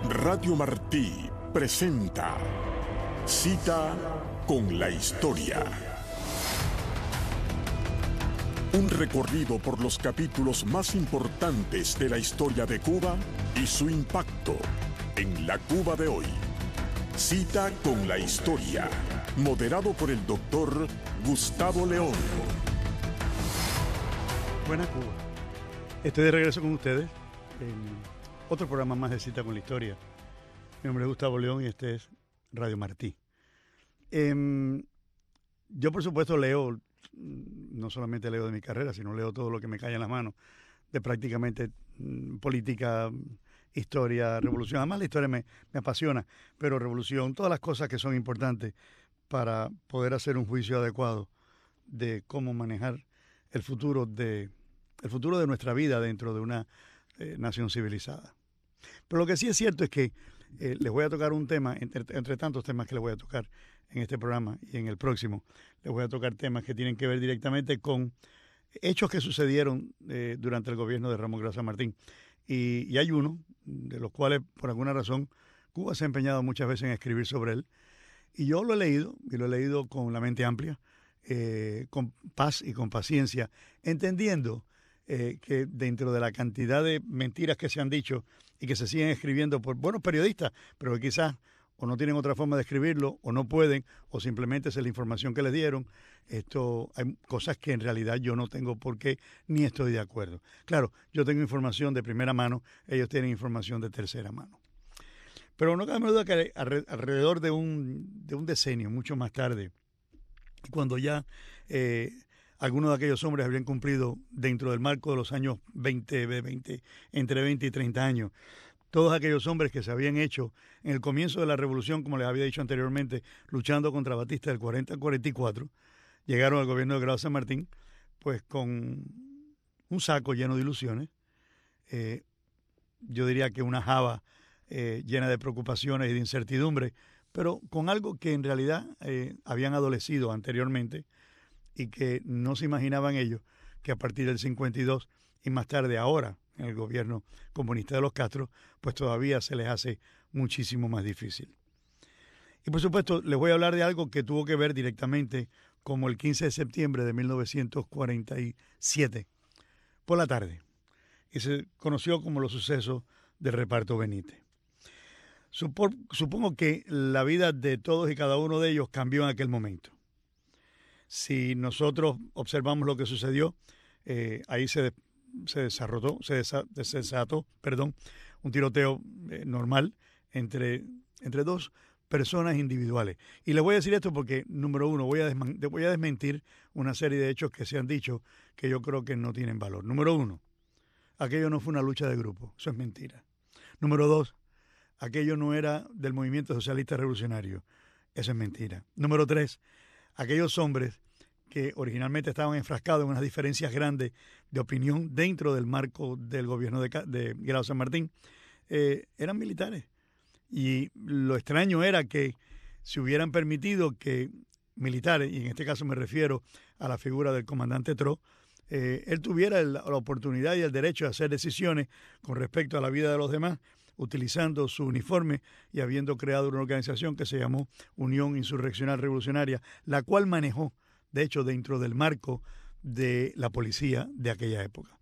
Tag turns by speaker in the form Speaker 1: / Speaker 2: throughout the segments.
Speaker 1: Radio Martí presenta Cita con la Historia. Un recorrido por los capítulos más importantes de la historia de Cuba y su impacto en la Cuba de hoy. Cita con la Historia, moderado por el doctor Gustavo León.
Speaker 2: Buena Cuba. Estoy de regreso con ustedes en otro programa más de Cita con la Historia. Mi nombre es Gustavo León y este es Radio Martí. Yo, por supuesto, leo, no solamente leo de mi carrera, sino leo todo lo que me cae en las manos, de prácticamente política, historia, revolución. Además, la historia me apasiona, pero revolución, todas las cosas que son importantes para poder hacer un juicio adecuado de cómo manejar el futuro de nuestra vida dentro de una nación civilizada. Pero lo que sí es cierto es que les voy a tocar un tema, entre tantos temas que les voy a tocar en este programa y en el próximo, les voy a tocar temas que tienen que ver directamente con hechos que sucedieron durante el gobierno de Ramón Grau San Martín. Y hay uno de los cuales, por alguna razón, Cuba se ha empeñado muchas veces en escribir sobre él. Y yo lo he leído, y lo he leído con la mente amplia, con paz y con paciencia, entendiendo que dentro de la cantidad de mentiras que se han dicho y que se siguen escribiendo por buenos periodistas, pero que quizás o no tienen otra forma de escribirlo, o no pueden, o simplemente es la información que les dieron, hay cosas que en realidad yo no tengo por qué, ni estoy de acuerdo. Claro, yo tengo información de primera mano, ellos tienen información de tercera mano. Pero no cabe duda que alrededor de un decenio, mucho más tarde, cuando ya algunos de aquellos hombres habrían cumplido dentro del marco de los años 20, entre 20 y 30 años, todos aquellos hombres que se habían hecho en el comienzo de la revolución, como les había dicho anteriormente, luchando contra Batista del 40 al 44, llegaron al gobierno de Grau San Martín, pues con un saco lleno de ilusiones, yo diría que una java llena de preocupaciones y de incertidumbre, pero con algo que en realidad habían adolecido anteriormente y que no se imaginaban ellos que a partir del 52 y más tarde ahora en el gobierno comunista de los Castro, pues todavía se les hace muchísimo más difícil. Y por supuesto les voy a hablar de algo que tuvo que ver directamente como el 15 de septiembre de 1947 por la tarde, y se conoció como los sucesos del reparto Benítez. Supongo que la vida de todos y cada uno de ellos cambió en aquel momento. Si nosotros observamos lo que sucedió, ahí se desató un tiroteo normal entre dos personas individuales. Y les voy a decir esto porque, número uno, voy a desmentir una serie de hechos que se han dicho que yo creo que no tienen valor. Número uno, aquello no fue una lucha de grupo, eso es mentira. Número dos, aquello no era del movimiento socialista revolucionario, eso es mentira. Número tres, aquellos hombres que originalmente estaban enfrascados en unas diferencias grandes de opinión dentro del marco del gobierno de Grau San Martín, eran militares. Y lo extraño era que se hubieran permitido que militares, y en este caso me refiero a la figura del comandante Tro, él tuviera la oportunidad y el derecho de hacer decisiones con respecto a la vida de los demás, utilizando su uniforme y habiendo creado una organización que se llamó Unión Insurreccional Revolucionaria, la cual manejó, de hecho, dentro del marco de la policía de aquella época.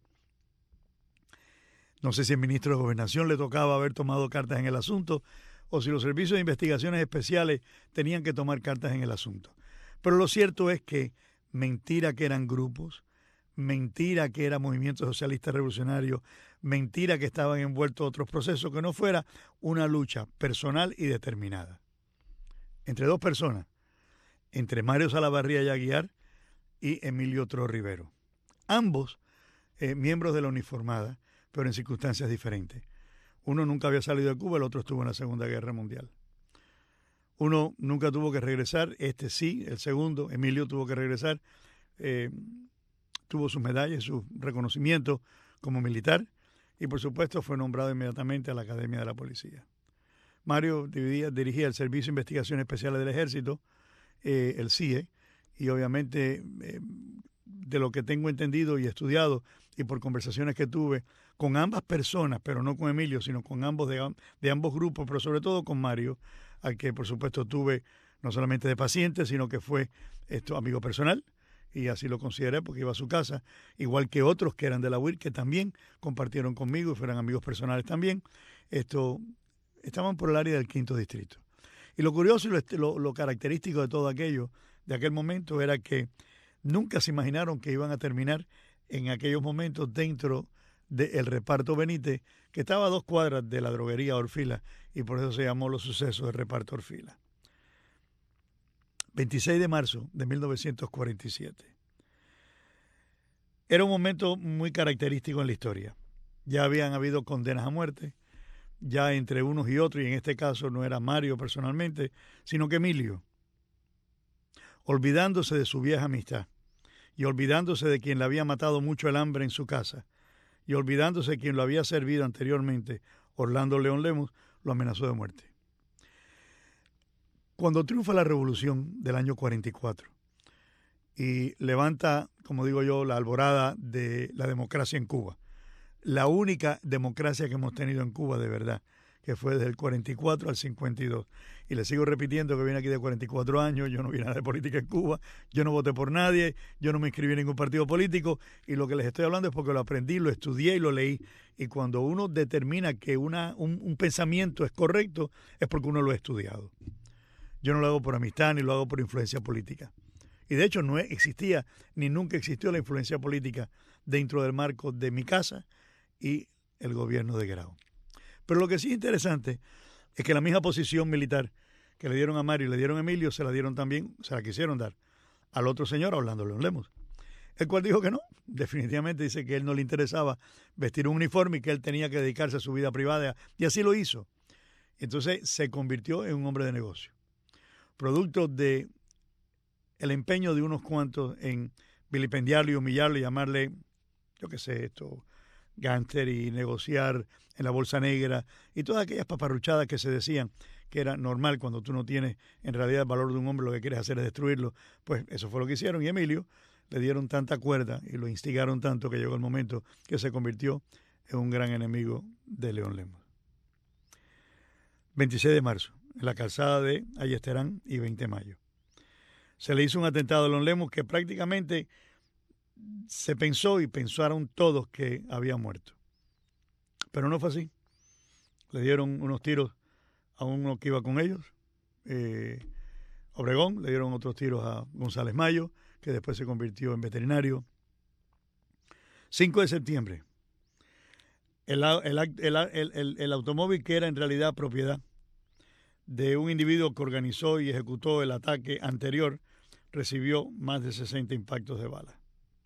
Speaker 2: No sé si al ministro de Gobernación le tocaba haber tomado cartas en el asunto o si los servicios de investigaciones especiales tenían que tomar cartas en el asunto. Pero lo cierto es que mentira que eran grupos, mentira que era movimiento socialista revolucionario, mentira que estaban envueltos otros procesos, que no fuera una lucha personal y determinada entre dos personas, entre Mario Salavarría y Aguiar y Emilio Tro Rivero. Ambos miembros de la uniformada, pero en circunstancias diferentes. Uno nunca había salido de Cuba, el otro estuvo en la Segunda Guerra Mundial. Uno nunca tuvo que regresar, sí, el segundo, Emilio, tuvo que regresar, tuvo sus medallas, sus reconocimientos como militar y por supuesto fue nombrado inmediatamente a la Academia de la Policía. Mario dirigía el Servicio de Investigaciones Especiales del Ejército, el CIE, y obviamente de lo que tengo entendido y estudiado, y por conversaciones que tuve con ambas personas, pero no con Emilio, sino con ambos de ambos grupos, pero sobre todo con Mario, al que por supuesto tuve no solamente de paciente, sino que fue amigo personal, y así lo consideré porque iba a su casa, igual que otros que eran de la UIR, que también compartieron conmigo y fueran amigos personales también. Estaban por el área del 5º distrito. Y lo curioso y lo característico de todo aquello, de aquel momento, era que nunca se imaginaron que iban a terminar en aquellos momentos dentro del reparto Benítez, que estaba a 2 cuadras de la droguería Orfila, y por eso se llamó Los Sucesos del reparto Orfila. 26 de marzo de 1947. Era un momento muy característico en la historia. Ya habían habido condenas a muerte, ya entre unos y otros, y en este caso no era Mario personalmente, sino que Emilio, olvidándose de su vieja amistad, y olvidándose de quien le había matado mucho el hambre en su casa, y olvidándose de quien lo había servido anteriormente, Orlando León Lemus, lo amenazó de muerte. Cuando triunfa la revolución del año 44 y levanta, como digo yo, la alborada de la democracia en Cuba, la única democracia que hemos tenido en Cuba de verdad, que fue desde el 44 al 52. Y le sigo repitiendo que vine aquí de 44 años, yo no vi nada de política en Cuba, yo no voté por nadie, yo no me inscribí en ningún partido político, y lo que les estoy hablando es porque lo aprendí, lo estudié y lo leí. Y cuando uno determina que un pensamiento es correcto, es porque uno lo ha estudiado. Yo no lo hago por amistad ni lo hago por influencia política. Y de hecho no existía ni nunca existió la influencia política dentro del marco de mi casa y el gobierno de Grau. Pero lo que sí es interesante es que la misma posición militar que le dieron a Mario y le dieron a Emilio, se la quisieron dar al otro señor, a Orlando León Lemus, el cual dijo que no, definitivamente dice que a él no le interesaba vestir un uniforme y que él tenía que dedicarse a su vida privada, y así lo hizo. Entonces se convirtió en un hombre de negocio, producto de el empeño de unos cuantos en vilipendiarlo y humillarlo y llamarle, yo qué sé, gánster y negociar en la bolsa negra y todas aquellas paparruchadas que se decían que era normal cuando tú no tienes en realidad el valor de un hombre, lo que quieres hacer es destruirlo. Pues eso fue lo que hicieron, y a Emilio le dieron tanta cuerda y lo instigaron tanto que llegó el momento que se convirtió en un gran enemigo de León Lemus. 26 de marzo, en la calzada de Ayestarán y 20 de mayo. Se le hizo un atentado a León Lemus que prácticamente se pensó y pensaron todos que había muerto. Pero no fue así. Le dieron unos tiros a uno que iba con ellos, Obregón, le dieron otros tiros a González Mayo, que después se convirtió en veterinario. 5 de septiembre, el automóvil que era en realidad propiedad de un individuo que organizó y ejecutó el ataque anterior recibió más de 60 impactos de bala.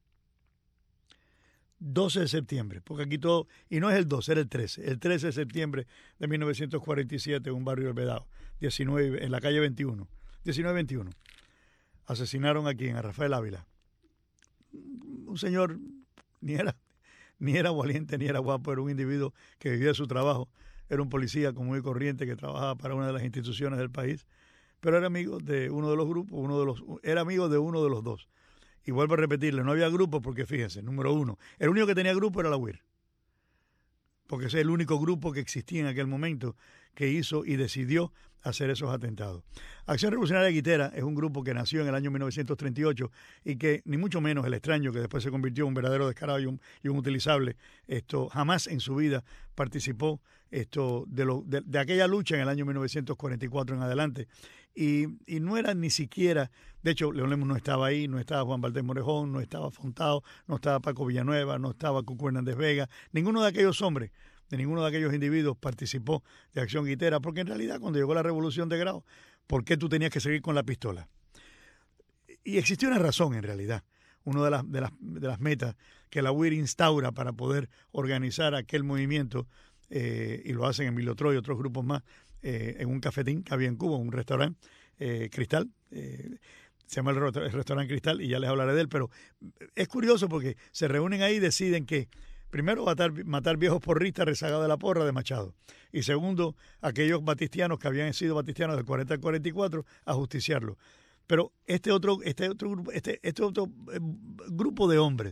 Speaker 2: 12 de septiembre, porque aquí todo, y no es el 12, era el 13 de septiembre de 1947 en un barrio del Vedado, 19, en la calle 21, 19-21. Asesinaron aquí a Rafael Ávila. Un señor ni era valiente ni era guapo, era un individuo que vivía de su trabajo, era un policía común y corriente que trabajaba para una de las instituciones del país, pero era amigo de uno de los grupos, era amigo de uno de los dos. Y vuelvo a repetirle, no había grupo porque, fíjense, número uno, el único que tenía grupo era la UIR, porque ese es el único grupo que existía en aquel momento que hizo y decidió hacer esos atentados. Acción Revolucionaria Guitera es un grupo que nació en el año 1938 y que, ni mucho menos el extraño, que después se convirtió en un verdadero descarado y un utilizable, jamás en su vida participó de aquella lucha en el año 1944 en adelante. Y no era ni siquiera, de hecho, León Lemus no estaba ahí, no estaba Juan Valdés Morejón, no estaba Fontao, no estaba Paco Villanueva, no estaba Cuco Hernández Vega, ninguno de aquellos hombres, de ninguno de aquellos individuos participó de Acción Guitera, porque en realidad cuando llegó la revolución de Grau, ¿por qué tú tenías que seguir con la pistola? Y existió una razón en realidad. Una de las metas que la UIR instaura para poder organizar aquel movimiento, y lo hacen Emilio Troy y otros grupos más, en un cafetín que había en Cuba, un restaurante, Cristal, se llama el restaurante Cristal, y ya les hablaré de él, pero es curioso porque se reúnen ahí y deciden que primero matar viejos porristas rezagados de la porra de Machado, y segundo, aquellos batistianos que habían sido batistianos del 40 al 44, ajusticiarlos. Pero este otro grupo de hombres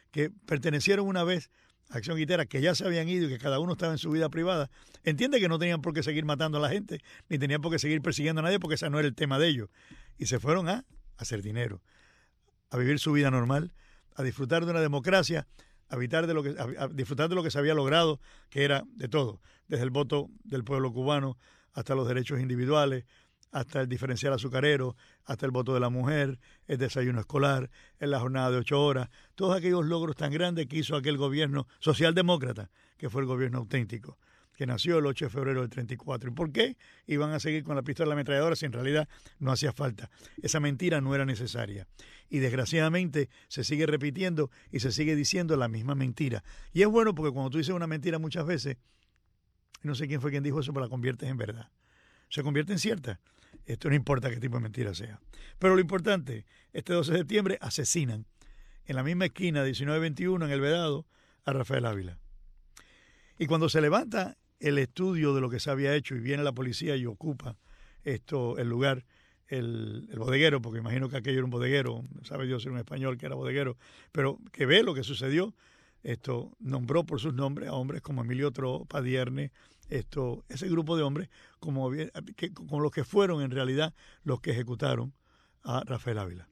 Speaker 2: que pertenecieron una vez a Acción Guitera, que ya se habían ido y que cada uno estaba en su vida privada, entiende que no tenían por qué seguir matando a la gente, ni tenían por qué seguir persiguiendo a nadie, porque ese no era el tema de ellos. Y se fueron a hacer dinero, a vivir su vida normal, a disfrutar de una democracia, a disfrutar de lo que se había logrado, que era de todo, desde el voto del pueblo cubano hasta los derechos individuales, hasta el diferencial azucarero, hasta el voto de la mujer, el desayuno escolar, en la jornada de 8 horas, todos aquellos logros tan grandes que hizo aquel gobierno socialdemócrata, que fue el gobierno auténtico, que nació el 8 de febrero del 34. ¿Y por qué iban a seguir con la pistola ametralladora si en realidad no hacía falta? Esa mentira no era necesaria. Y desgraciadamente se sigue repitiendo y se sigue diciendo la misma mentira. Y es bueno porque cuando tú dices una mentira muchas veces, no sé quién fue quien dijo eso, pero la conviertes en verdad. Se convierte en cierta. Esto no importa qué tipo de mentira sea. Pero lo importante, este 12 de septiembre asesinan en la misma esquina, 1921, en El Vedado, a Rafael Ávila. Y cuando se levanta el estudio de lo que se había hecho y viene la policía y ocupa el lugar, el bodeguero, porque imagino que aquello era un bodeguero, sabe Dios ser un español que era bodeguero, pero que ve lo que sucedió, nombró por sus nombres a hombres como Emilio Tro, Padiernes, ese grupo de hombres como los que fueron en realidad los que ejecutaron a Rafael Ávila.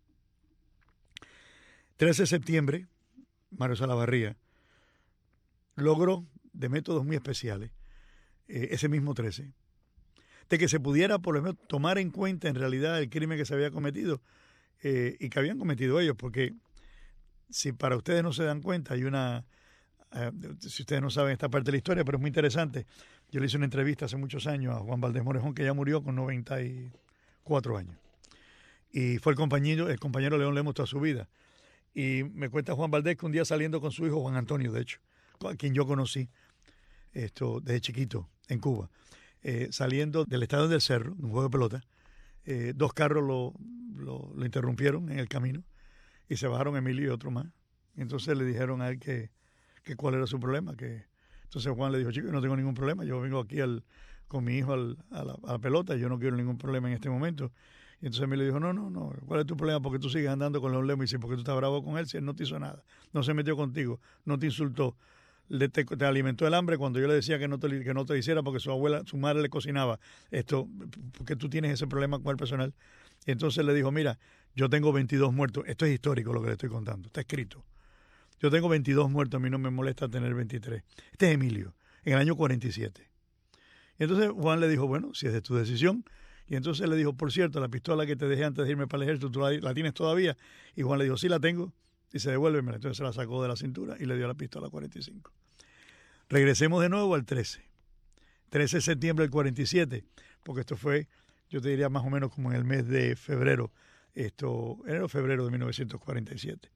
Speaker 2: 13 de septiembre, Mario Salavarría logró, de métodos muy especiales, ese mismo 13, de que se pudiera por lo menos tomar en cuenta en realidad el crimen que se había cometido y que habían cometido ellos, porque si para ustedes no se dan cuenta, hay si ustedes no saben esta parte de la historia, pero es muy interesante. Yo le hice una entrevista hace muchos años a Juan Valdés Morejón, que ya murió con 94 años. Y fue el compañero León Lemos toda su vida. Y me cuenta Juan Valdés que un día saliendo con su hijo, Juan Antonio, de hecho, a quien yo conocí desde chiquito en Cuba, saliendo del Estadio del Cerro, de un juego de pelota, 2 carros lo interrumpieron en el camino y se bajaron Emilio y otro más. Y entonces le dijeron a él que cuál era su problema. Entonces Juan le dijo, chico, yo no tengo ningún problema, yo vengo aquí con mi hijo a la pelota, yo no quiero ningún problema en este momento. Y entonces Emilio dijo, no, ¿cuál es tu problema? Porque tú sigues andando con León Lemos. Y dice, porque tú estás bravo con él, si él no te hizo nada, no se metió contigo, no te insultó, te alimentó el hambre cuando yo le decía que no te hiciera porque su madre le cocinaba. Porque tú tienes ese problema con el personal. Y entonces le dijo, mira, yo tengo 22 muertos, esto es histórico lo que le estoy contando, está escrito. Yo tengo 22 muertos, a mí no me molesta tener 23. Este es Emilio, en el año 47. Y entonces Juan le dijo, bueno, si es de tu decisión. Y entonces le dijo, por cierto, la pistola que te dejé antes de irme para el ejército, ¿tú la tienes todavía? Y Juan le dijo, sí la tengo. Dice, devuélvemela. Entonces se la sacó de la cintura y le dio la pistola 45. Regresemos de nuevo al 13. 13 de septiembre del 47, porque esto fue, yo te diría más o menos como en el mes de febrero, enero-febrero de 1947.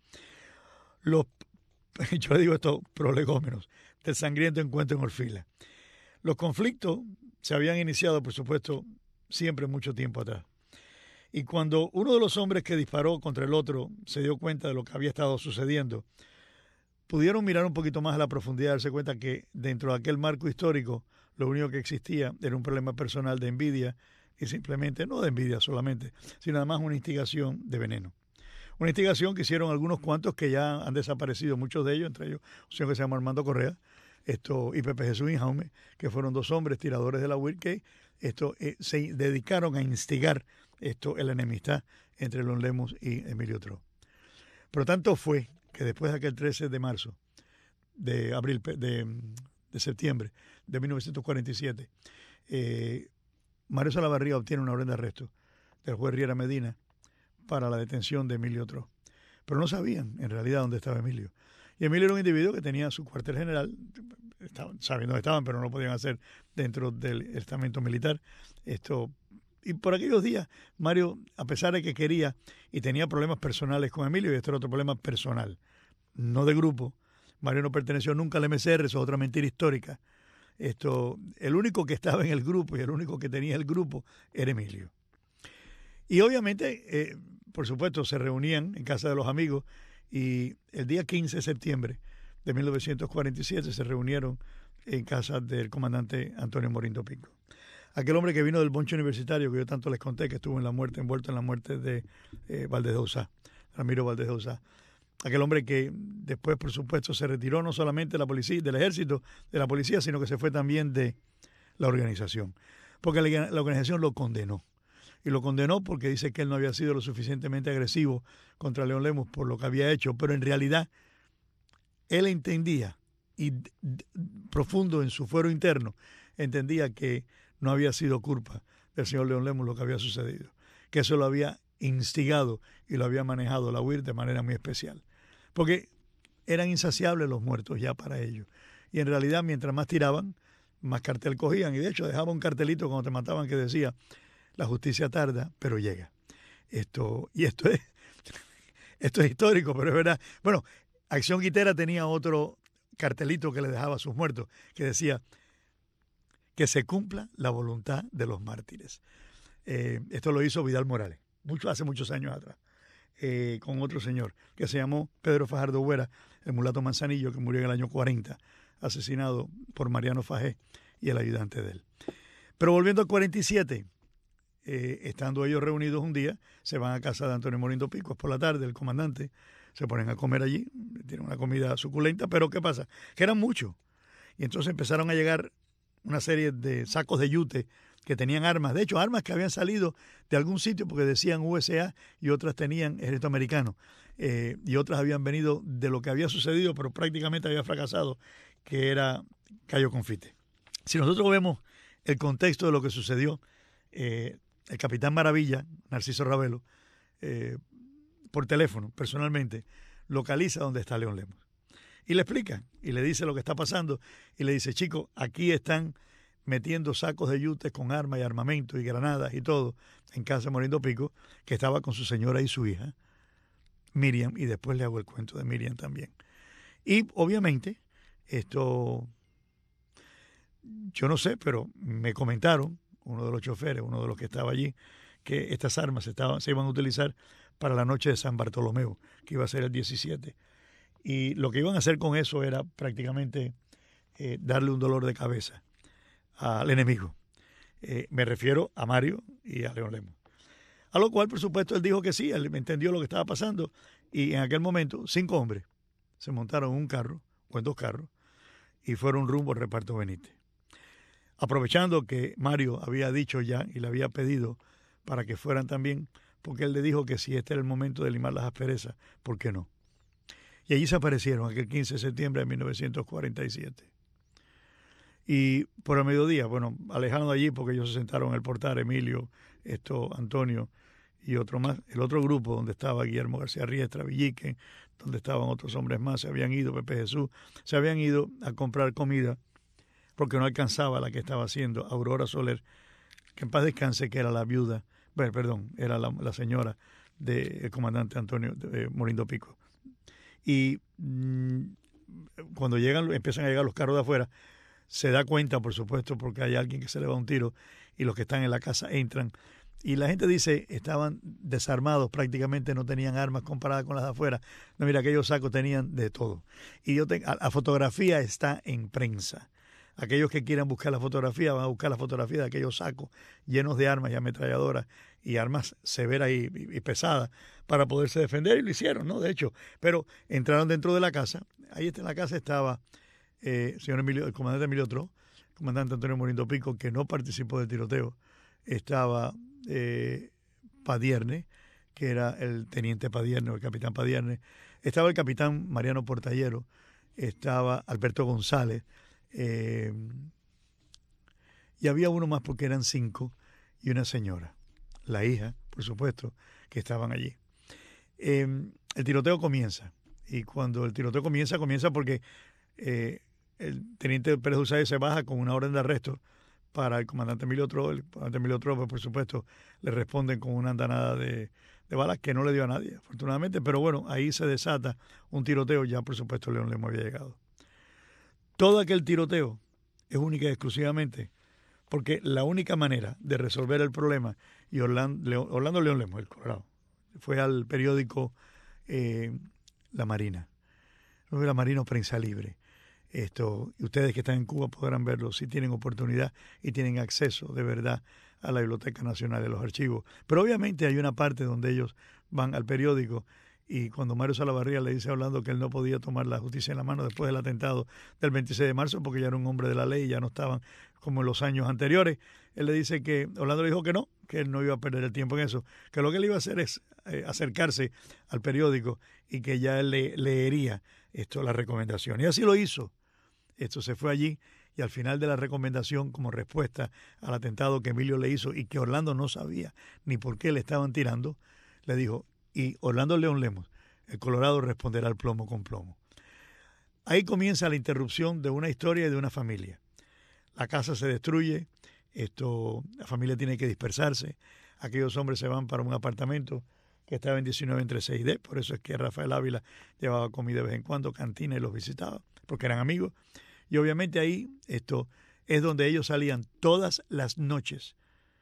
Speaker 2: Yo le digo estos prolegómenos del sangriento encuentro en Orfila. Los conflictos se habían iniciado, por supuesto, siempre mucho tiempo atrás. Y cuando uno de los hombres que disparó contra el otro se dio cuenta de lo que había estado sucediendo, pudieron mirar un poquito más a la profundidad y darse cuenta que dentro de aquel marco histórico lo único que existía era un problema personal de envidia y simplemente, no de envidia solamente, sino además una instigación de veneno. Una instigación que hicieron algunos cuantos que ya han desaparecido, muchos de ellos, entre ellos un señor que se llama Armando Correa, y Pepe Jesús Injaume, que fueron 2 hombres tiradores de la UIR que se dedicaron a instigar la enemistad entre León Lemos y Emilio Tro. Pero tanto fue que después de aquel 13 de septiembre de 1947, Mario Salavarría obtiene una orden de arresto del juez Riera Medina para la detención de Emilio Tro. Pero no sabían en realidad dónde estaba Emilio. Y Emilio era un individuo que tenía su cuartel general, sabiendo dónde estaban, pero no lo podían hacer dentro del estamento militar. Y por aquellos días, Mario, a pesar de que quería y tenía problemas personales con Emilio, y esto era otro problema personal, no de grupo, Mario no perteneció nunca al MCR, eso es otra mentira histórica. El único que estaba en el grupo y el único que tenía el grupo era Emilio. Y obviamente, por supuesto, se reunían en casa de los amigos y el día 15 de septiembre de 1947 se reunieron en casa del comandante Antonio Morindo Pinco. Aquel hombre que vino del bonche universitario que yo tanto les conté, que estuvo envuelto en la muerte de Valdés de Ouzá, Ramiro Valdés de Ouzá. aquel hombre que después, por supuesto, se retiró no solamente de la policía, del ejército, de la policía, sino que se fue también de la organización. Porque la organización lo condenó. Y lo condenó porque dice que él no había sido lo suficientemente agresivo contra Leon Lemus por lo que había hecho, pero en realidad él entendía, y profundo en su fuero interno, entendía que no había sido culpa del señor Leon Lemus lo que había sucedido, que eso lo había instigado y lo había manejado la UIR de manera muy especial, porque eran insaciables los muertos ya para ellos, y en realidad mientras más tiraban, más cartel cogían, y de hecho dejaba un cartelito cuando te mataban que decía: la justicia tarda, pero llega. Esto es histórico, pero es verdad. Bueno, Acción Guitera tenía otro cartelito que le dejaba a sus muertos, que decía: que se cumpla la voluntad de los mártires. Esto lo hizo Vidal Morales, hace muchos años atrás, con otro señor que se llamó Pedro Fajardo Huera, el mulato Manzanillo, que murió en el año 40, asesinado por Mariano Fajé y el ayudante de él. Pero volviendo al 47, estando ellos reunidos un día, se van a casa de Antonio Molindo Pico por la tarde, el comandante, se ponen a comer allí, tienen una comida suculenta, pero ¿qué pasa? Que eran muchos. Y entonces empezaron a llegar una serie de sacos de yute que tenían armas, de hecho armas que habían salido de algún sitio porque decían USA y otras tenían ejército americano, y otras habían venido de lo que había sucedido, pero prácticamente había fracasado, que era Cayo Confite. Si nosotros vemos el contexto de lo que sucedió, el capitán Maravilla, Narciso Ravelo, por teléfono, personalmente, localiza dónde está Leon Lemus. Y le explica, y le dice lo que está pasando, y le dice: chicos, aquí están metiendo sacos de yutes con armas y armamento y granadas y todo, en casa de Molindo Pico, que estaba con su señora y su hija, Miriam, y después le hago el cuento de Miriam también. Y obviamente, esto, yo no sé, pero me comentaron, uno de los choferes, uno de los que estaba allí, que estas armas se iban a utilizar para la noche de San Bartolomeo, que iba a ser el 17. Y lo que iban a hacer con eso era prácticamente darle un dolor de cabeza al enemigo. Me refiero a Mario y a Leon Lemus. A lo cual, por supuesto, él dijo que sí, él entendió lo que estaba pasando, y en aquel momento 5 hombres se montaron en un carro o en 2 carros y fueron rumbo al reparto Benítez. Aprovechando que Mario había dicho ya y le había pedido para que fueran también, porque él le dijo que si este era el momento de limar las asperezas, ¿por qué no? Y allí se aparecieron aquel 15 de septiembre de 1947. Y por el mediodía, bueno, alejaron de allí porque ellos se sentaron en el portal, Emilio, Antonio y otro más. El otro grupo donde estaba Guillermo García Riestra, Villique, donde estaban otros hombres más, se habían ido, Pepe Jesús, se habían ido a comprar comida porque no alcanzaba la que estaba haciendo Aurora Soler, que en paz descanse, que era la viuda, bueno, perdón, era la señora del comandante Antonio Molindo Pico. Y cuando empiezan a llegar los carros de afuera, se da cuenta, por supuesto, porque hay alguien que se le va un tiro y los que están en la casa entran. Y la gente dice, estaban desarmados, prácticamente no tenían armas comparadas con las de afuera. No, mira, aquellos sacos tenían de todo. Y la fotografía está en prensa. Aquellos que quieran buscar la fotografía van a buscar la fotografía de aquellos sacos llenos de armas y ametralladoras y armas severas y pesadas para poderse defender, y lo hicieron, ¿no? De hecho, pero entraron dentro de la casa. Ahí en la casa estaba señor Emilio, el comandante Emilio Tro, el comandante Antonio Molindo Pico, que no participó del tiroteo. Estaba Padierne, que era el teniente Padierne o el capitán Padierne. Estaba el capitán Mariano Portallero, estaba Alberto González, y había uno más porque eran 5 y una señora, la hija, por supuesto, que estaban allí. El tiroteo comienza, y cuando el tiroteo comienza porque el teniente Pérez Usayo se baja con una orden de arresto para el comandante Emilio Tro. El comandante Emilio Tro, pues, por supuesto, le responden con una andanada de balas que no le dio a nadie, afortunadamente, pero bueno, ahí se desata un tiroteo. Ya, por supuesto, Leon Lemus había llegado. Todo aquel tiroteo es única y exclusivamente porque la única manera de resolver el problema, y Orlando Leon Lemus, el Colorado, fue al periódico La Marina, la Marina o Prensa Libre. Y ustedes que están en Cuba podrán verlo si tienen oportunidad y tienen acceso de verdad a la Biblioteca Nacional de los Archivos. Pero obviamente hay una parte donde ellos van al periódico y cuando Mario Salavarría le dice a Orlando que él no podía tomar la justicia en la mano después del atentado del 26 de marzo, porque ya era un hombre de la ley, ya no estaban como en los años anteriores, él le dice que Orlando le dijo que no, que él no iba a perder el tiempo en eso, que lo que él iba a hacer es acercarse al periódico y que ya él leería la recomendación. Y así lo hizo. Se fue allí y al final de la recomendación, como respuesta al atentado que Emilio le hizo y que Orlando no sabía ni por qué le estaban tirando, le dijo, y Orlando León Lemos, el Colorado responderá al plomo con plomo. Ahí comienza la interrupción de una historia y de una familia. La casa se destruye, la familia tiene que dispersarse, aquellos hombres se van para un apartamento que estaba en 19 entre 6D, por eso es que Rafael Ávila llevaba comida de vez en cuando, cantina, y los visitaba, porque eran amigos. Y obviamente ahí es donde ellos salían todas las noches,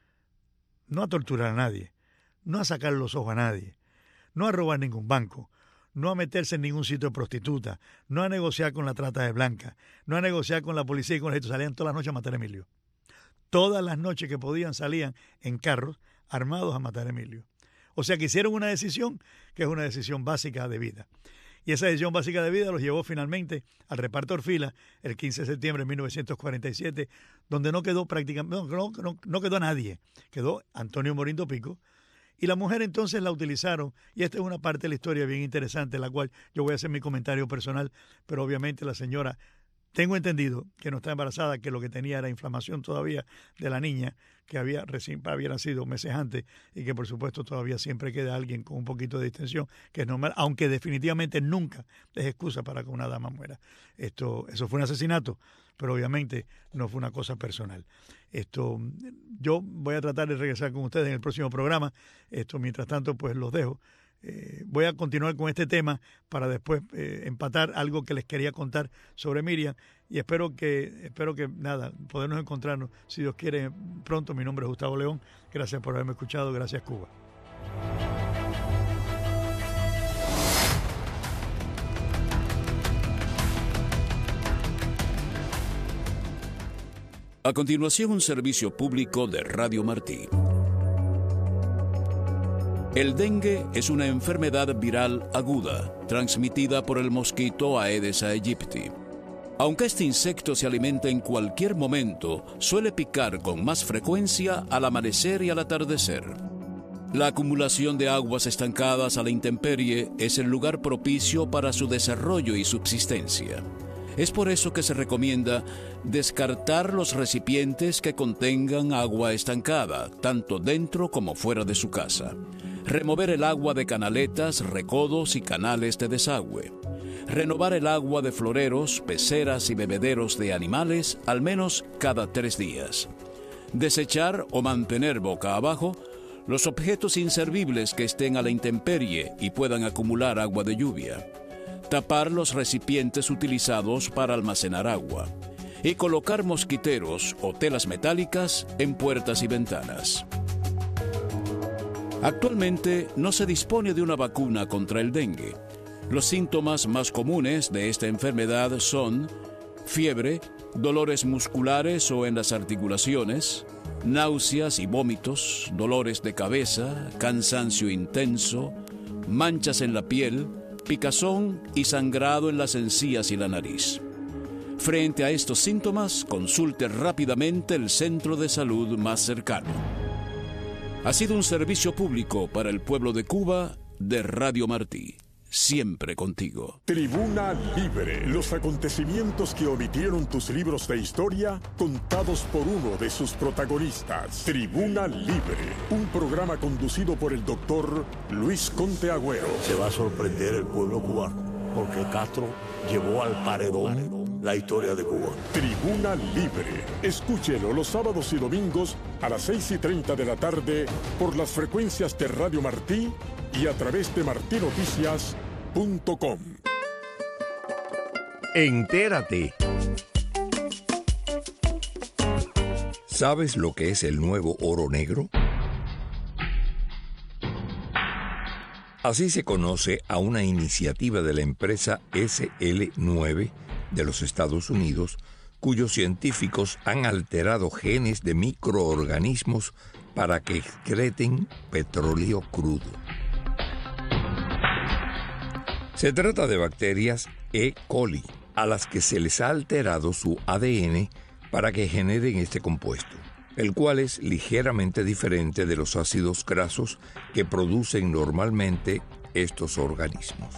Speaker 2: no a torturar a nadie, no a sacar los ojos a nadie, no a robar ningún banco, no a meterse en ningún sitio de prostituta, no a negociar con la trata de blancas, no a negociar con la policía y con el ejército. Salían todas las noches a matar a Emilio. Todas las noches que podían salían en carros armados a matar a Emilio. O sea que hicieron una decisión que es una decisión básica de vida. Y esa decisión básica de vida los llevó finalmente al reparto Orfila el 15 de septiembre de 1947, donde no quedó prácticamente, no quedó nadie. Quedó Antonio Morindo Pico. Y la mujer entonces la utilizaron, y esta es una parte de la historia bien interesante, en la cual yo voy a hacer mi comentario personal, pero obviamente la señora, tengo entendido que no está embarazada, que lo que tenía era inflamación todavía de la niña, que había nacido meses antes, y que por supuesto todavía siempre queda alguien con un poquito de distensión, que es normal, aunque definitivamente nunca es excusa para que una dama muera. Eso fue un asesinato, pero obviamente no fue una cosa personal. Yo voy a tratar de regresar con ustedes en el próximo programa. Mientras tanto, pues los dejo. Voy a continuar con este tema para después empatar algo que les quería contar sobre Miriam, y espero que podernos encontrarnos, si Dios quiere, pronto. Mi nombre es Gustavo León. Gracias por haberme escuchado. Gracias, Cuba.
Speaker 3: A continuación, un servicio público de Radio Martí. El dengue es una enfermedad viral aguda, transmitida por el mosquito Aedes aegypti. Aunque este insecto se alimenta en cualquier momento, suele picar con más frecuencia al amanecer y al atardecer. La acumulación de aguas estancadas a la intemperie es el lugar propicio para su desarrollo y subsistencia. Es por eso que se recomienda descartar los recipientes que contengan agua estancada, tanto dentro como fuera de su casa. Remover el agua de canaletas, recodos y canales de desagüe. Renovar el agua de floreros, peceras y bebederos de animales al menos cada 3 días. Desechar o mantener boca abajo los objetos inservibles que estén a la intemperie y puedan acumular agua de lluvia. Tapar los recipientes utilizados para almacenar agua y colocar mosquiteros o telas metálicas en puertas y ventanas. Actualmente no se dispone de una vacuna contra el dengue. Los síntomas más comunes de esta enfermedad son fiebre, dolores musculares o en las articulaciones, náuseas y vómitos, dolores de cabeza, cansancio intenso, manchas en la piel, picazón y sangrado en las encías y la nariz. Frente a estos síntomas, consulte rápidamente el centro de salud más cercano. Ha sido un servicio público para el pueblo de Cuba de Radio Martí. Siempre contigo.
Speaker 1: Tribuna Libre. Los acontecimientos que omitieron tus libros de historia, contados por uno de sus protagonistas. Tribuna Libre. Un programa conducido por el doctor Luis Conte Agüero.
Speaker 4: Se va a sorprender el pueblo cubano, porque Castro llevó al paredón la historia de Cuba.
Speaker 1: Tribuna Libre. Escúchelo los sábados y domingos a las 6:30 de la tarde por las frecuencias de Radio Martí y a través de martinoticias.com.
Speaker 5: Entérate. ¿Sabes lo que es el nuevo oro negro? Así se conoce a una iniciativa de la empresa SL9 de los Estados Unidos, cuyos científicos han alterado genes de microorganismos para que excreten petróleo crudo. Se trata de bacterias E. coli, a las que se les ha alterado su ADN para que generen este compuesto, el cual es ligeramente diferente de los ácidos grasos que producen normalmente estos organismos.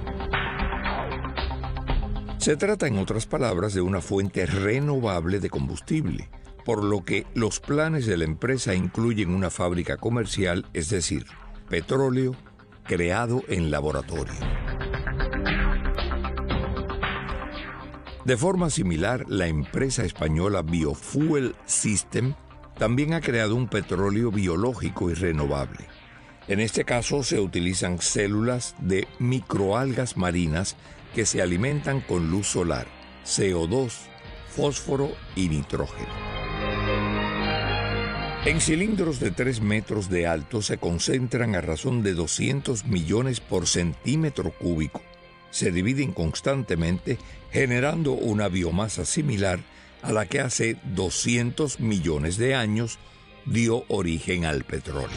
Speaker 5: Se trata, en otras palabras, de una fuente renovable de combustible, por lo que los planes de la empresa incluyen una fábrica comercial, es decir, petróleo creado en laboratorio. De forma similar, la empresa española Biofuel System también ha creado un petróleo biológico y renovable. En este caso se utilizan células de microalgas marinas que se alimentan con luz solar, CO2, fósforo y nitrógeno. En cilindros de 3 metros de alto se concentran a razón de 200 millones por centímetro cúbico. Se dividen constantemente, generando una biomasa similar a la que hace 200 millones de años dio origen al petróleo.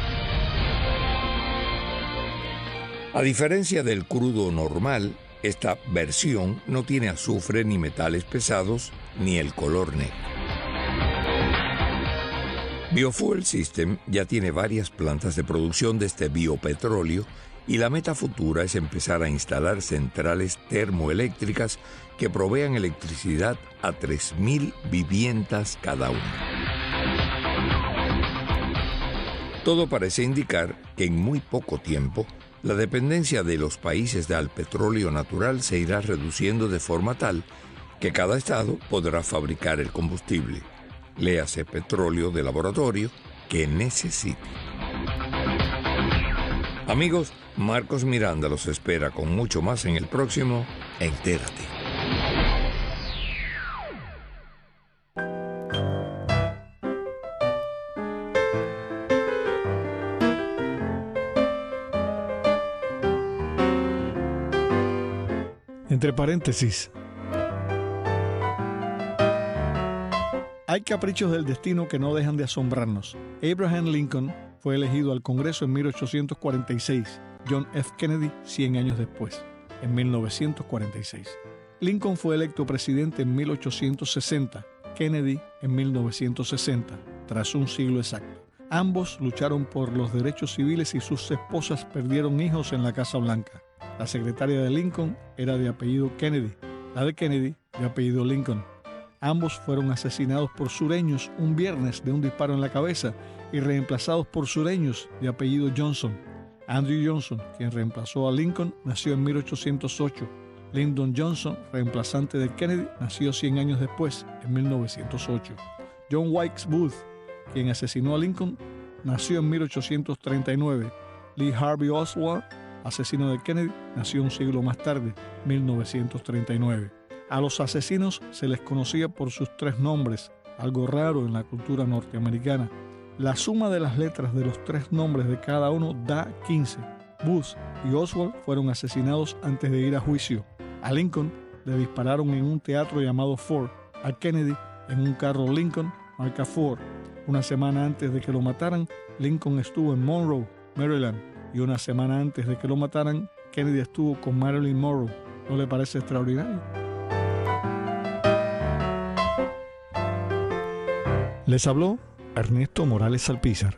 Speaker 5: A diferencia del crudo normal, esta versión no tiene azufre ni metales pesados ni el color negro. Biofuel System ya tiene varias plantas de producción de este biopetróleo y la meta futura es empezar a instalar centrales termoeléctricas que provean electricidad a 3.000 viviendas cada una. Todo parece indicar que en muy poco tiempo la dependencia de los países del petróleo natural se irá reduciendo de forma tal que cada estado podrá fabricar el combustible, léase petróleo de laboratorio, que necesite. Amigos, Marcos Miranda los espera con mucho más en el próximo Entérate.
Speaker 6: Entre paréntesis. Hay caprichos del destino que no dejan de asombrarnos. Abraham Lincoln fue elegido al Congreso en 1846, John F. Kennedy 100 años después, en 1946. Lincoln fue electo presidente en 1860, Kennedy en 1960, tras un siglo exacto. Ambos lucharon por los derechos civiles y sus esposas perdieron hijos en la Casa Blanca. La secretaria de Lincoln era de apellido Kennedy, la de Kennedy de apellido Lincoln. Ambos fueron asesinados por sureños un viernes de un disparo en la cabeza y reemplazados por sureños de apellido Johnson. Andrew Johnson, quien reemplazó a Lincoln, nació en 1808. Lyndon Johnson, reemplazante de Kennedy, nació 100 años después, en 1908. John Wilkes Booth, quien asesinó a Lincoln, nació en 1839. Lee Harvey Oswald, asesino de Kennedy, nació un siglo más tarde, 1939. A los asesinos se les conocía por sus 3 nombres, algo raro en la cultura norteamericana. La suma de las letras de los 3 nombres de cada uno da 15. Booth y Oswald fueron asesinados antes de ir a juicio. A Lincoln le dispararon en un teatro llamado Ford. A Kennedy en un carro Lincoln marca Ford. Una semana antes de que lo mataran, Lincoln estuvo en Monroe, Maryland. Y una semana antes de que lo mataran, Kennedy estuvo con Marilyn Monroe. ¿No le parece extraordinario? Les habló Ernesto Morales Alpizar.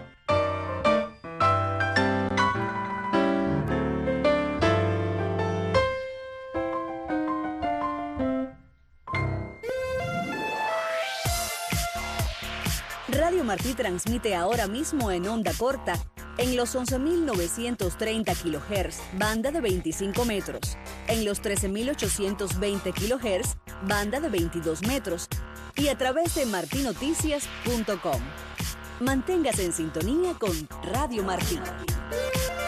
Speaker 7: Radio Martí transmite ahora mismo en onda corta en los 11.930 kHz, banda de 25 metros, en los 13.820 kHz, banda de 22 metros, y a través de martinoticias.com. Manténgase en sintonía con Radio Martí.